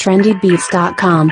trendybeats.com.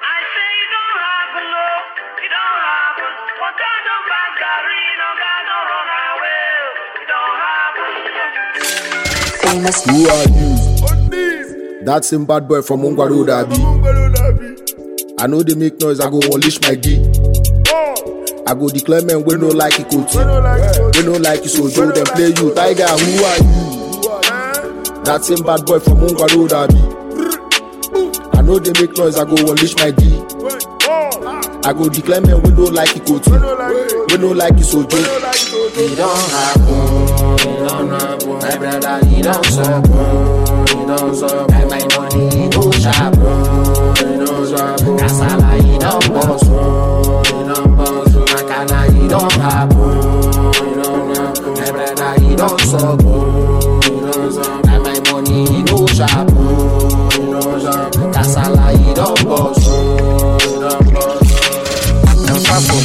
Famous. Who are you? That same bad boy from Ongwaro Dabi. I know they make noise, I go unleash my D. I go declare men we no like it coach. We no like it so Joe them play you. Tiger, who are you? That same bad boy from Ongwaro Dabi. I know they make noise, I go unleash my D. I go declare men we no like it coach. We no like it so Joe. He don't happen, he don't happen. My brother, he don't suck, he don't suck. My money, he go sharp, he don't sharp. Kasala, he don't boss, he don't boss. Makana, he don't happen, he don't happen. My brother, he don't suck, he don't suck. My money, he go sharp, he don't sharp. Kasala, he don't boss, he don't boss. I'm far from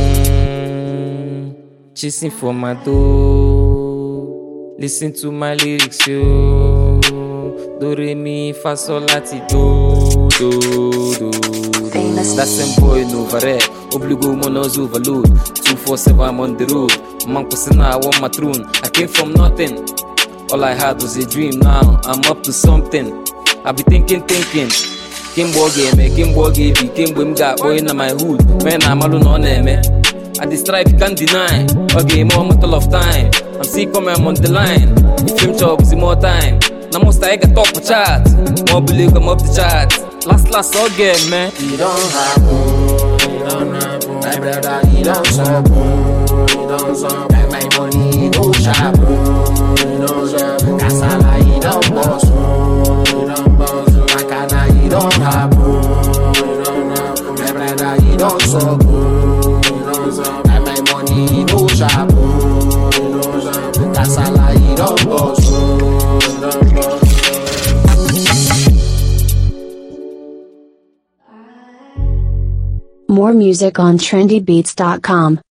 chasing for my dough. Listen to my lyrics, yo. Do re mi fa sol lati do. Famous. That same boy no vare. Obligo monos overload. 247 I'm on the road. Man kusina I want my throne. I came from nothing. All I had was a dream. Now I'm up to something. I be thinking. Kimbo game, Kimbo game, Kimbo got boy in my hood. Man I'm alone on me. I the strife you can't deny. Okay, more matter of time. I'm sick when I'm on the line. The film job is more time. Now most I get top of chat. More believe I'm up the chat. Last again, man. He don't happen. My brother, he don't suck. My money, he go sharp. Kasala, he don't boss. Makana, he don't happen. My brother, he don't suck. My money, he no sharp. Kasala, he don't boss. More music on trendybeats.com.